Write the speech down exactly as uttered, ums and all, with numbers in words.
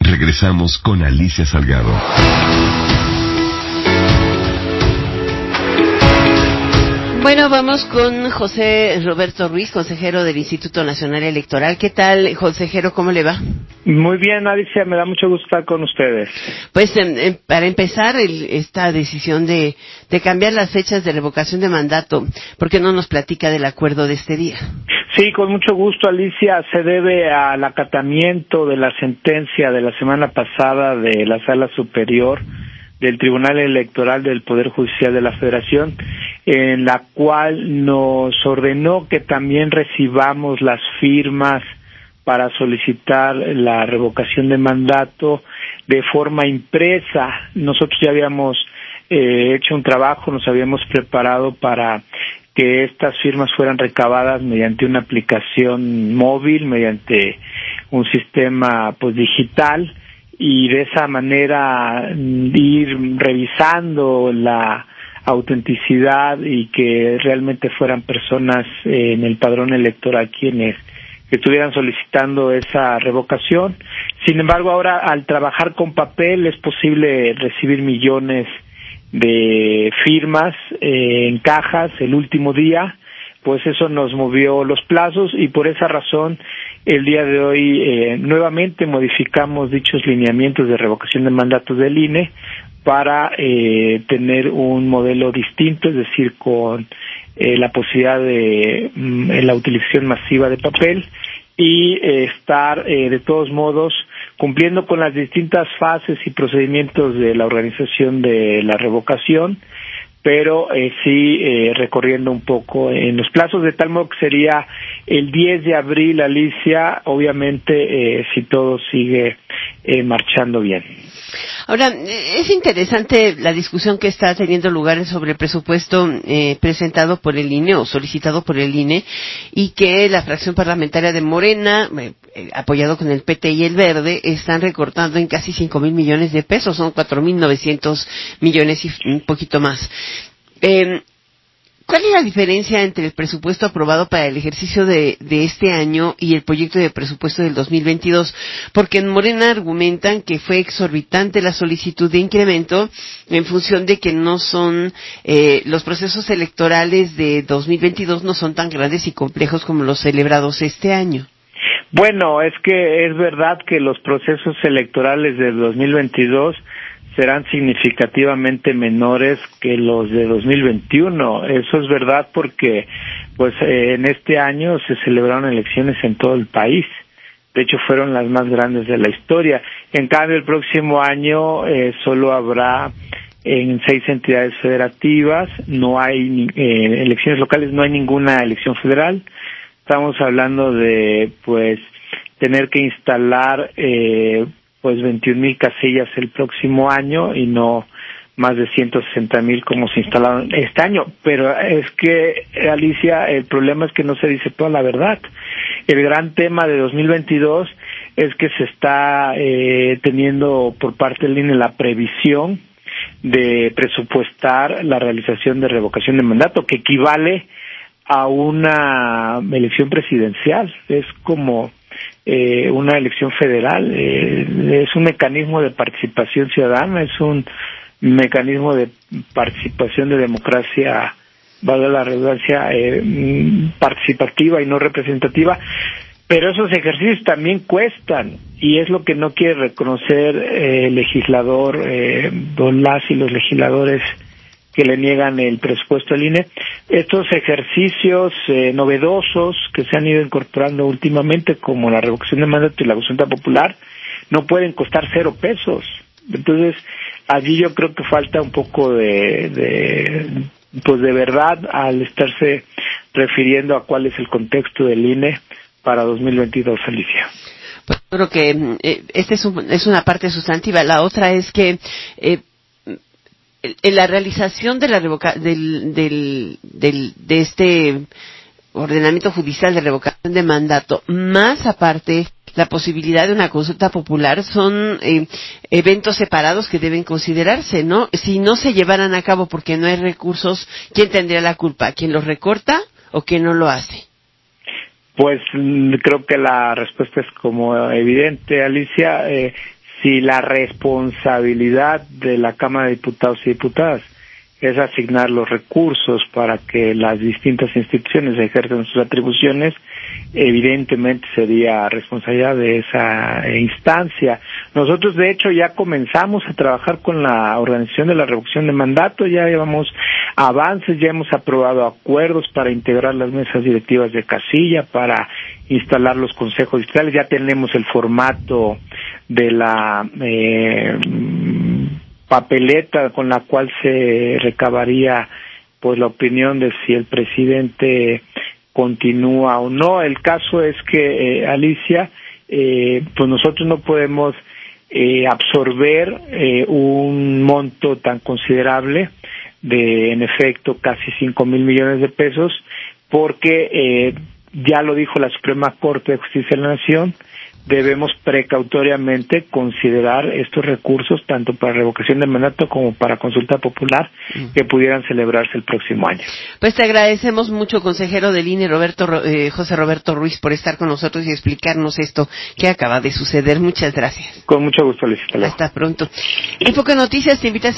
Regresamos con Alicia Salgado. Bueno, vamos con José Roberto Ruiz, consejero del Instituto Nacional Electoral. ¿Qué tal, consejero? ¿Cómo le va? Muy bien, Alicia, me da mucho gusto estar con ustedes. Pues eh, eh, para empezar, el, esta decisión de, de cambiar las fechas de revocación de mandato, ¿por qué no nos platica del acuerdo de este día? Sí, con mucho gusto, Alicia. Se debe al acatamiento de la sentencia de la semana pasada de la Sala Superior del Tribunal Electoral del Poder Judicial de la Federación, en la cual nos ordenó que también recibamos las firmas para solicitar la revocación de mandato de forma impresa. Nosotros ya habíamos eh, hecho un trabajo, nos habíamos preparado para que estas firmas fueran recabadas mediante una aplicación móvil, mediante un sistema pues digital, y de esa manera ir revisando la autenticidad y que realmente fueran personas eh, en el padrón electoral quienes estuvieran solicitando esa revocación. Sin embargo, ahora al trabajar con papel es posible recibir millones de firmas eh, en cajas el último día, pues eso nos movió los plazos y por esa razón el día de hoy eh, nuevamente modificamos dichos lineamientos de revocación de mandatos del I N E para eh, tener un modelo distinto, es decir, con eh, la posibilidad de mm, la utilización masiva de papel y eh, estar eh, de todos modos cumpliendo con las distintas fases y procedimientos de la organización de la revocación, pero eh, sí eh, recorriendo un poco en los plazos, de tal modo que sería el diez de abril, Alicia, obviamente eh, si todo sigue eh, marchando bien. Ahora, es interesante la discusión que está teniendo lugar sobre el presupuesto eh, presentado por el I N E o solicitado por el I N E y que la fracción parlamentaria de Morena, eh, eh, apoyado con el P T y el Verde, están recortando en casi cinco mil millones de pesos, son cuatro mil novecientos millones y un poquito más. Eh, ¿Cuál es la diferencia entre el presupuesto aprobado para el ejercicio de, de este año y el proyecto de presupuesto del dos mil veintidós? Porque en Morena argumentan que fue exorbitante la solicitud de incremento en función de que no son, eh, los procesos electorales de dos mil veintidós no son tan grandes y complejos como los celebrados este año. Bueno, es que es verdad que los procesos electorales de dos mil veintidós serán significativamente menores que los de dos mil veintiuno. Eso es verdad porque pues eh, en este año se celebraron elecciones en todo el país. De hecho, fueron las más grandes de la historia. En cambio, el próximo año eh, solo habrá en seis entidades federativas, no hay eh, elecciones locales, no hay ninguna elección federal. Estamos hablando de pues tener que instalar eh, pues veintiún mil casillas el próximo año y no más de ciento sesenta mil como se instalaron este año. Pero es que, Alicia, el problema es que no se dice toda la verdad. El gran tema de dos mil veintidós es que se está eh, teniendo por parte del I N E la previsión de presupuestar la realización de revocación de mandato, que equivale a una elección presidencial. Es como eh, una elección federal, eh, es un mecanismo de participación ciudadana, es un mecanismo de participación de democracia, valga la redundancia, eh, participativa y no representativa, pero esos ejercicios también cuestan y es lo que no quiere reconocer eh, el legislador, eh, don las y los legisladores que le niegan el presupuesto al I N E. Estos ejercicios eh, novedosos que se han ido incorporando últimamente, como la revocación de mandato y la consulta popular, no pueden costar cero pesos. Entonces, allí yo creo que falta un poco de, de pues de verdad al estarse refiriendo a cuál es el contexto del I N E para dos mil veintidós, Alicia. Pues creo que eh, esta es, un, es una parte sustantiva. La otra es que eh, en la realización de la revoca del, del, del de este ordenamiento judicial de revocación de mandato, más aparte la posibilidad de una consulta popular, son eh, eventos separados que deben considerarse, ¿no? Si no se llevaran a cabo porque no hay recursos, ¿quién tendría la culpa? ¿Quién los recorta o quién no lo hace? Pues creo que la respuesta es como evidente, Alicia. Eh, si la responsabilidad de la Cámara de Diputados y Diputadas es asignar los recursos para que las distintas instituciones ejerzan sus atribuciones, evidentemente sería responsabilidad de esa instancia. Nosotros, de hecho, ya comenzamos a trabajar con la organización de la revocación de mandato, ya llevamos avances, ya hemos aprobado acuerdos para integrar las mesas directivas de casilla, para instalar los consejos distritales, ya tenemos el formato de la eh, papeleta con la cual se recabaría pues la opinión de si el presidente continúa o no. El caso es que, eh, Alicia, eh, pues nosotros no podemos eh, absorber eh, un monto tan considerable de, en efecto, casi cinco mil millones de pesos, porque eh, ya lo dijo la Suprema Corte de Justicia de la Nación, debemos precautoriamente considerar estos recursos tanto para revocación de mandato como para consulta popular que pudieran celebrarse el próximo año. Pues te agradecemos mucho, consejero del I N E, Roberto, eh, José Roberto Ruiz, por estar con nosotros y explicarnos esto que acaba de suceder. Muchas gracias. Con mucho gusto, Luis. Hasta pronto. Enfoque Noticias te invita a